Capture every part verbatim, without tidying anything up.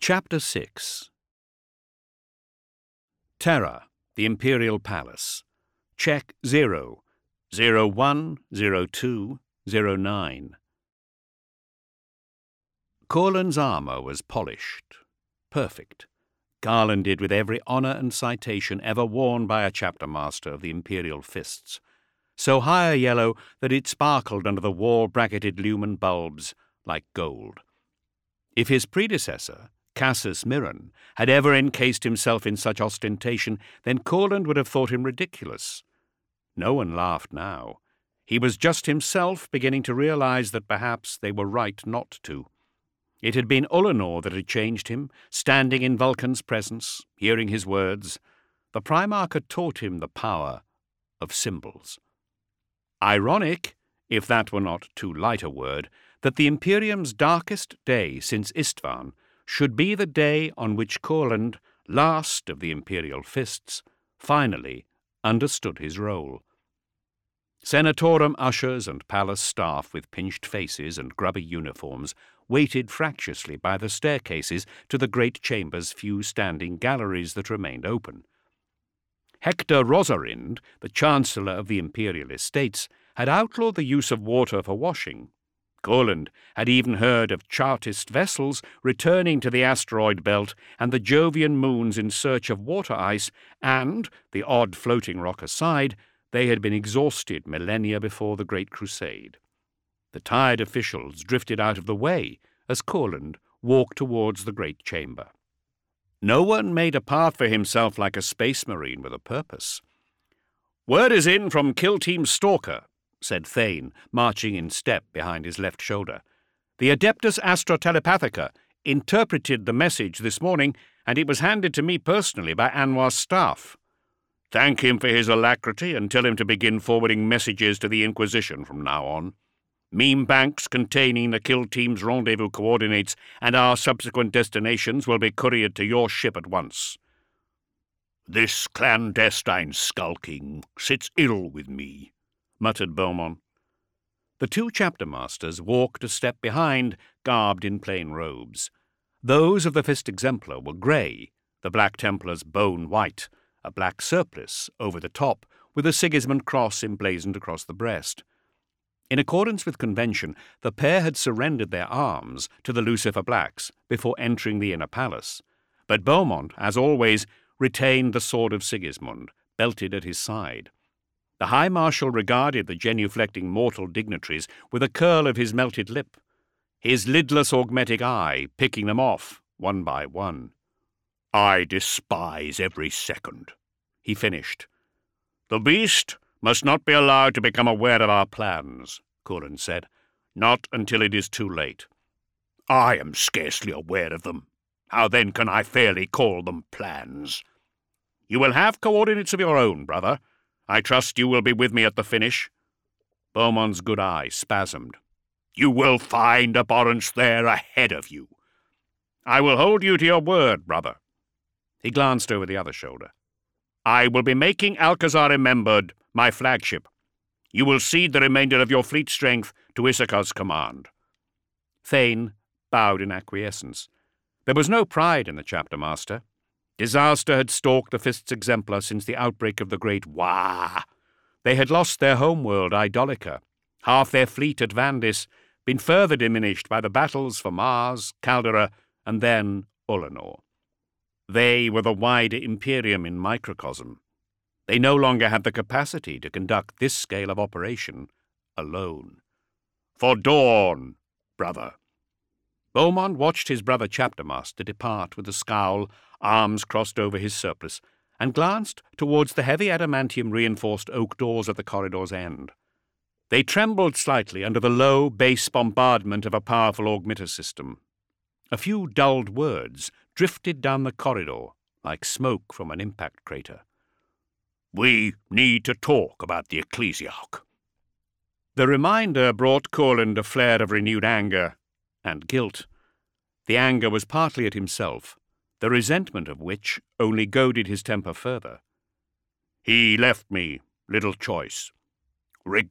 Chapter six. Terra, the Imperial Palace. Check zero, zero one, zero two, zero nine. Corland's armour was polished, perfect, garlanded with every honour and citation ever worn by a chapter master of the Imperial Fists, so high a yellow that it sparkled under the wall-bracketed lumen bulbs like gold. If his predecessor, Cassius Mirren, had ever encased himself in such ostentation, then Corland would have thought him ridiculous. No one laughed now. He was just himself beginning to realize that perhaps they were right not to. It had been Ulanor that had changed him, standing in Vulcan's presence, hearing his words. The Primarch had taught him the power of symbols. Ironic, if that were not too light a word, that the Imperium's darkest day since Istvan should be the day on which Corland, last of the Imperial Fists, finally understood his role. Senatorum ushers and palace staff with pinched faces and grubby uniforms waited fractiously by the staircases to the great chamber's few standing galleries that remained open. Hector Rosarind, the Chancellor of the Imperial Estates, had outlawed the use of water for washing. Corland had even heard of Chartist vessels returning to the asteroid belt and the Jovian moons in search of water ice, and, the odd floating rock aside, they had been exhausted millennia before the Great Crusade. The tired officials drifted out of the way as Corland walked towards the great chamber. No one made a path for himself like a space marine with a purpose. "Word is in from Kill Team Stalker," said Thane, marching in step behind his left shoulder. "The Adeptus Astra Telepathica interpreted the message this morning, and it was handed to me personally by Anwar's staff. Thank him for his alacrity and tell him to begin forwarding messages to the Inquisition from now on. Meme banks containing the Kill Team's rendezvous coordinates and our subsequent destinations will be couriered to your ship at once." "This clandestine skulking sits ill with me," muttered Beaumont. The two chapter masters walked a step behind, garbed in plain robes. Those of the Fist Exemplar were grey, the Black Templars bone white, a black surplice over the top, with a Sigismund cross emblazoned across the breast. In accordance with convention, the pair had surrendered their arms to the Lucifer Blacks before entering the inner palace, but Beaumont, as always, retained the sword of Sigismund, belted at his side. The High Marshal regarded the genuflecting mortal dignitaries with a curl of his melted lip, his lidless augmetic eye picking them off one by one. "I despise every second," he finished. "The beast must not be allowed to become aware of our plans," Corland said. "Not until it is too late." "I am scarcely aware of them. How then can I fairly call them plans?" "You will have coordinates of your own, brother. I trust you will be with me at the finish." Beaumont's good eye spasmed. "You will find abhorrence there ahead of you." "I will hold you to your word, brother." He glanced over the other shoulder. "I will be making Alcazar Remembered my flagship. You will cede the remainder of your fleet strength to Issachar's command." Thane bowed in acquiescence. There was no pride in the chapter master. Disaster had stalked the Fists Exemplar since the outbreak of the Great Wah. They had lost their homeworld, Idolica, half their fleet at Vandis, been further diminished by the battles for Mars, Caldera, and then Ulanor. They were the wider Imperium in microcosm. They no longer had the capacity to conduct this scale of operation alone. "For Dawn, brother." Beaumont watched his brother chaptermaster depart with a scowl, arms crossed over his surplice, and glanced towards the heavy adamantium-reinforced oak doors at the corridor's end. They trembled slightly under the low, base bombardment of a powerful augmeter system. A few dulled words drifted down the corridor like smoke from an impact crater. "We need to talk about the Ecclesiarch." The reminder brought Corland a flare of renewed anger and guilt. The anger was partly at himself, the resentment of which only goaded his temper further. "He left me little choice.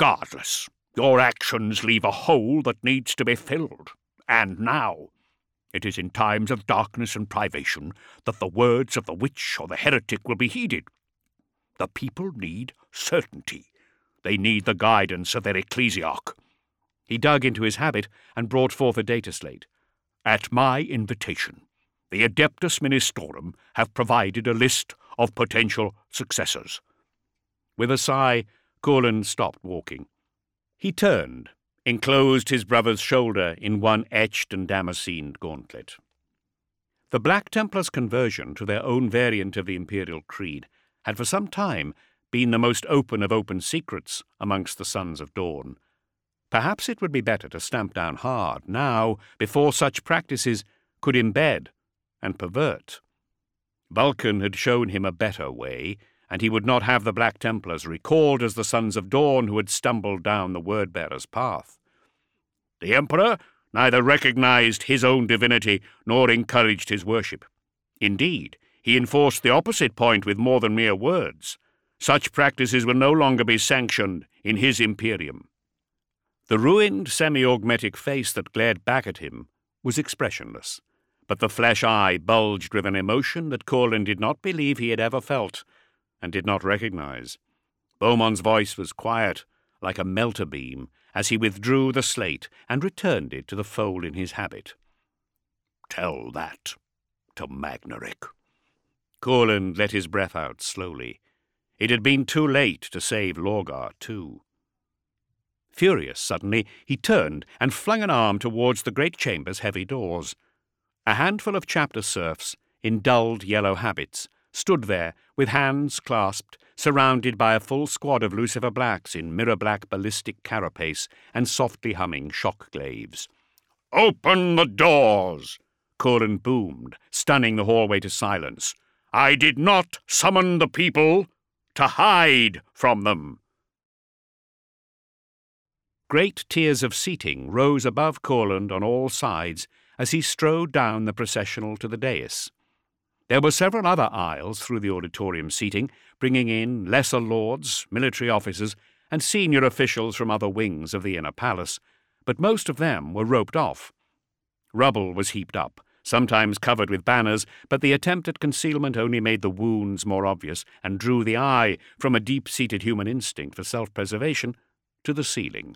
Regardless, your actions leave a hole that needs to be filled, and now. It is in times of darkness and privation that the words of the witch or the heretic will be heeded. The people need certainty. They need the guidance of their ecclesiarch." He dug into his habit and brought forth a data slate. "At my invitation, the Adeptus Ministorum have provided a list of potential successors." With a sigh, Corland stopped walking. He turned, enclosed his brother's shoulder in one etched and damascened gauntlet. The Black Templars' conversion to their own variant of the Imperial Creed had for some time been the most open of open secrets amongst the Sons of Dawn. Perhaps it would be better to stamp down hard now, before such practices could embed and pervert. Vulcan had shown him a better way, and he would not have the Black Templars recalled as the Sons of Dawn who had stumbled down the Word-bearer's path. The Emperor neither recognized his own divinity nor encouraged his worship. Indeed, he enforced the opposite point with more than mere words. Such practices will no longer be sanctioned in his Imperium. The ruined semi-augmetic face that glared back at him was expressionless, but the flesh eye bulged with an emotion that Corland did not believe he had ever felt, and did not recognize. Beaumont's voice was quiet, like a melter beam, as he withdrew the slate and returned it to the fold in his habit. "Tell that to Magnaric." Corland let his breath out slowly. It had been too late to save Lorgar, too. Furious suddenly, he turned and flung an arm towards the great chamber's heavy doors. A handful of chapter serfs, in dulled yellow habits, stood there with hands clasped, surrounded by a full squad of Lucifer Blacks in mirror-black ballistic carapace and softly humming shock glaives. "Open the doors!" Corland boomed, stunning the hallway to silence. "I did not summon the people to hide from them." Great tiers of seating rose above Corland on all sides as he strode down the processional to the dais. There were several other aisles through the auditorium seating, bringing in lesser lords, military officers, and senior officials from other wings of the inner palace, but most of them were roped off. Rubble was heaped up, sometimes covered with banners, but the attempt at concealment only made the wounds more obvious and drew the eye from a deep-seated human instinct for self-preservation to the ceiling.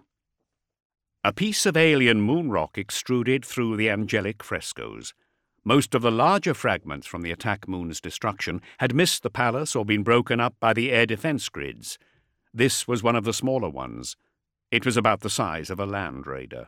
A piece of alien moon rock extruded through the angelic frescoes. Most of the larger fragments from the attack moon's destruction had missed the palace or been broken up by the air defense grids. This was one of the smaller ones. It was about the size of a land raider.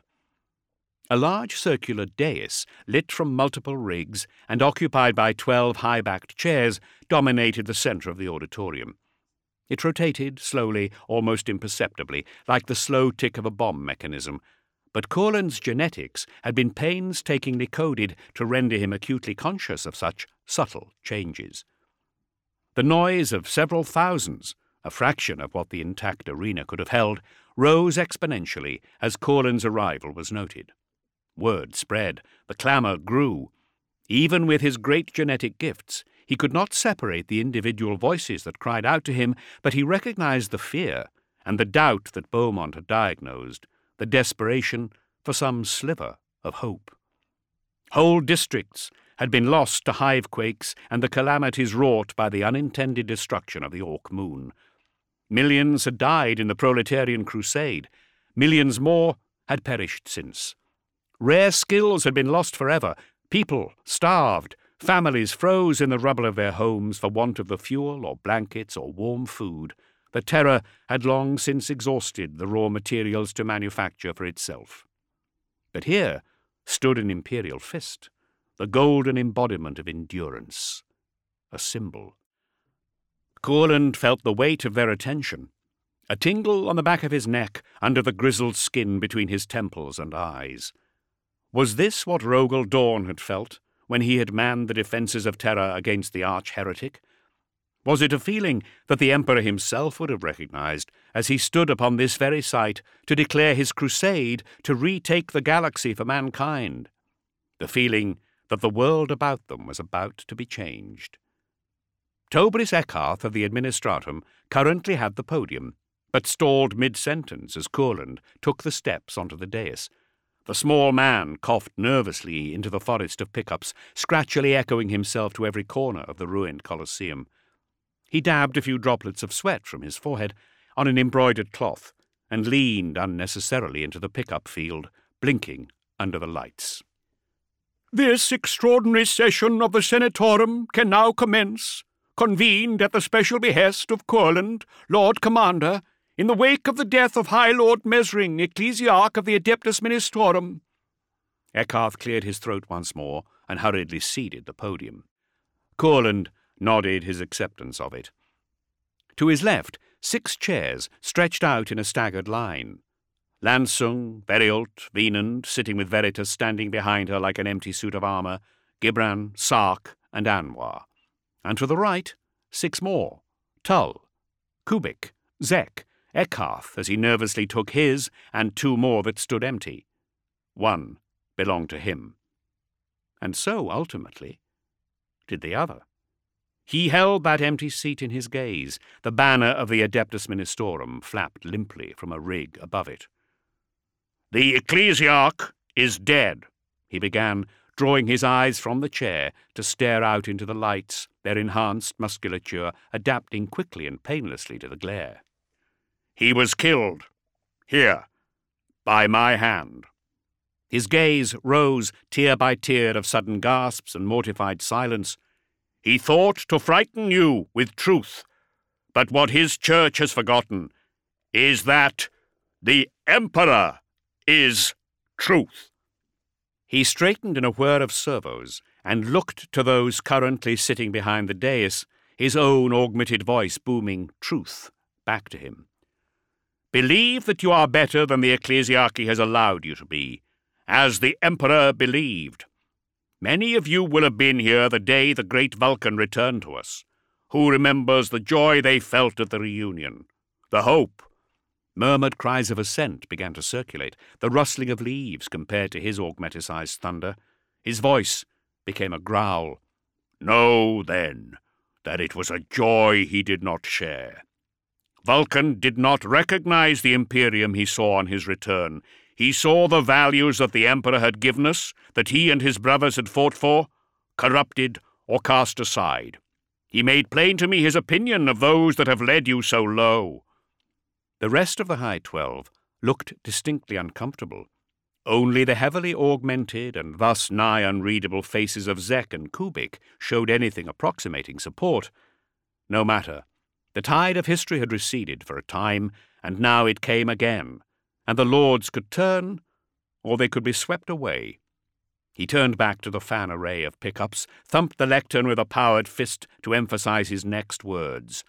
A large circular dais, lit from multiple rigs and occupied by twelve high-backed chairs, dominated the centre of the auditorium. It rotated slowly, almost imperceptibly, like the slow tick of a bomb mechanism, but Corland's genetics had been painstakingly coded to render him acutely conscious of such subtle changes. The noise of several thousands, a fraction of what the intact arena could have held, rose exponentially as Corland's arrival was noted. Word spread, the clamour grew. Even with his great genetic gifts, he could not separate the individual voices that cried out to him, but he recognized the fear and the doubt that Beaumont had diagnosed, the desperation for some sliver of hope. Whole districts had been lost to hivequakes and the calamities wrought by the unintended destruction of the Orc moon. Millions had died in the proletarian crusade. Millions more had perished since. Rare skills had been lost forever. People starved. Families froze in the rubble of their homes for want of the fuel or blankets or warm food. The Terror had long since exhausted the raw materials to manufacture for itself. But here stood an imperial fist, the golden embodiment of endurance, a symbol. Corland felt the weight of their attention, a tingle on the back of his neck under the grizzled skin between his temples and eyes. Was this what Rogal Dorn had felt when he had manned the defences of Terra against the arch-heretic? Was it a feeling that the Emperor himself would have recognized as he stood upon this very site to declare his crusade to retake the galaxy for mankind? The feeling that the world about them was about to be changed. Tobris Eckharth of the Administratum currently had the podium, but stalled mid-sentence as Corland took the steps onto the dais. The small man coughed nervously into the forest of pickups, scratchily echoing himself to every corner of the ruined Colosseum. He dabbed a few droplets of sweat from his forehead on an embroidered cloth and leaned unnecessarily into the pickup field, blinking under the lights. "This extraordinary session of the Senatorum can now commence, convened at the special behest of Courland, Lord Commander, in the wake of the death of High Lord Mesring, Ecclesiarch of the Adeptus Ministorum." Eckarth cleared his throat once more and hurriedly ceded the podium. Courland nodded his acceptance of it. To his left, six chairs stretched out in a staggered line. Lansung, Veriolt, Venand, sitting with Veritas standing behind her like an empty suit of armour, Gibran, Sark, and Anwar. And to the right, six more, Tull, Kubik, Zek, Eckarth, as he nervously took his, and two more that stood empty. One belonged to him. And so, ultimately, did the other. He held that empty seat in his gaze. The banner of the Adeptus Ministorum flapped limply from a rig above it. "The Ecclesiarch is dead," he began, drawing his eyes from the chair to stare out into the lights, their enhanced musculature adapting quickly and painlessly to the glare. "He was killed, here, by my hand." His gaze rose tier by tier of sudden gasps and mortified silence. "He thought to frighten you with truth, but what his church has forgotten is that the Emperor is truth." He straightened in a whir of servos and looked to those currently sitting behind the dais, his own augmented voice booming truth back to him. "Believe that you are better than the Ecclesiarchy has allowed you to be, as the Emperor believed. Many of you will have been here the day the great Vulcan returned to us. Who remembers the joy they felt at the reunion? The hope?" Murmured cries of assent began to circulate, the rustling of leaves compared to his augmeticized thunder. His voice became a growl. "Know, then, that it was a joy he did not share. Vulcan did not recognize the Imperium he saw on his return. He saw the values that the Emperor had given us, that he and his brothers had fought for, corrupted or cast aside. He made plain to me his opinion of those that have led you so low." The rest of the High Twelve looked distinctly uncomfortable. Only the heavily augmented and thus nigh unreadable faces of Zek and Kubik showed anything approximating support. No matter. The tide of history had receded for a time, and now it came again, and the lords could turn, or they could be swept away. He turned back to the fan array of pickups, thumped the lectern with a powered fist to emphasize his next words.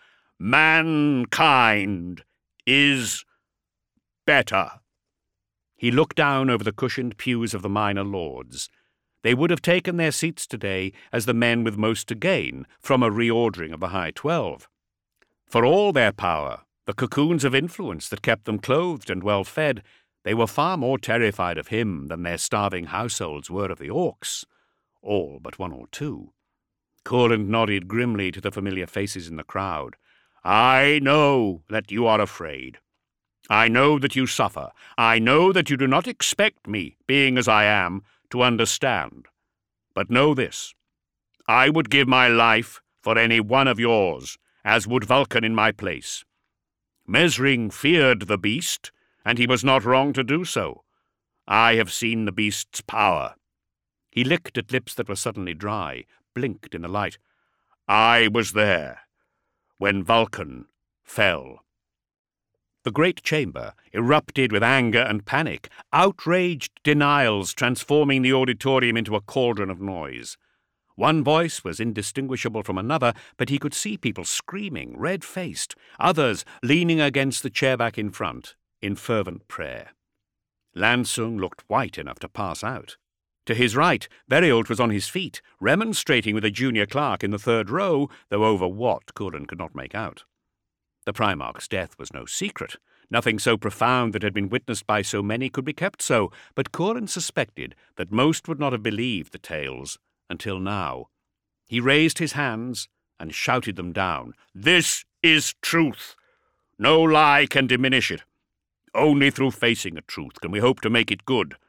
"Mankind is better." He looked down over the cushioned pews of the minor lords. They would have taken their seats today as the men with most to gain from a reordering of the High Twelve. For all their power, the cocoons of influence that kept them clothed and well fed, they were far more terrified of him than their starving households were of the orcs, all but one or two. Courland nodded grimly to the familiar faces in the crowd. "I know that you are afraid. I know that you suffer. I know that you do not expect me, being as I am, to understand. But know this. I would give my life for any one of yours, as would Vulcan in my place. Mesring feared the beast, and he was not wrong to do so. I have seen the beast's power." He licked at lips that were suddenly dry, blinked in the light. "I was there, when Vulcan fell." The great chamber erupted with anger and panic, outraged denials transforming the auditorium into a cauldron of noise. One voice was indistinguishable from another, but he could see people screaming, red-faced, others leaning against the chairback in front, in fervent prayer. Lansung looked white enough to pass out. To his right, Veriolt was on his feet, remonstrating with a junior clerk in the third row, though over what Courland could not make out. The Primarch's death was no secret. Nothing so profound that had been witnessed by so many could be kept so, but Courland suspected that most would not have believed the tales until now. He raised his hands and shouted them down. "This is truth. No lie can diminish it. Only through facing a truth can we hope to make it good.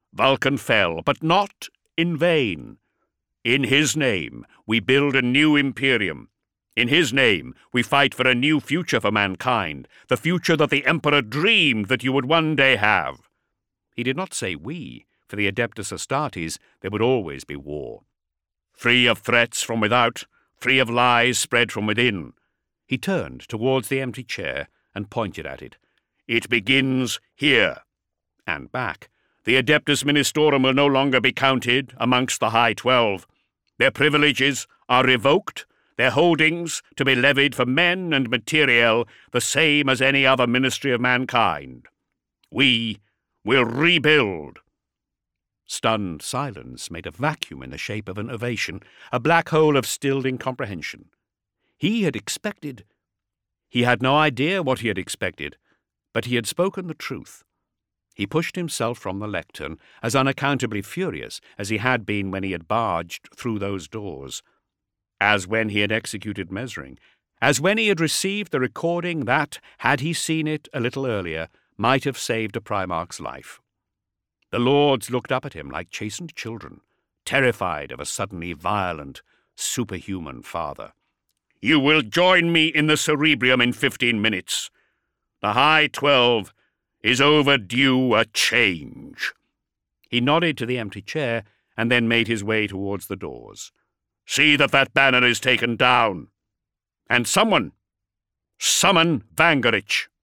Vulcan fell, but not in vain. In his name we build a new Imperium. In his name we fight for a new future for mankind, the future that the Emperor dreamed that you would one day have. He did not say we. For the Adeptus Astartes there would always be war. Free of threats from without, free of lies spread from within. He turned towards the empty chair and pointed at it. It begins here. And back. The Adeptus Ministorum will no longer be counted amongst the High Twelve. Their privileges are revoked, their holdings to be levied for men and materiel the same as any other ministry of mankind. We will rebuild. Stunned silence made a vacuum in the shape of an ovation, a black hole of stilled incomprehension. He had expected... He had no idea what he had expected, but he had spoken the truth. He pushed himself from the lectern, as unaccountably furious as he had been when he had barged through those doors, as when he had executed Mesring, as when he had received the recording that, had he seen it a little earlier, might have saved a Primarch's life. The lords looked up at him like chastened children, terrified of a suddenly violent, superhuman father. You will join me in the Cerebrium in fifteen minutes. The High Twelve is overdue a change. He nodded to the empty chair and then made his way towards the doors. See that that banner is taken down. And someone, summon Vangerich.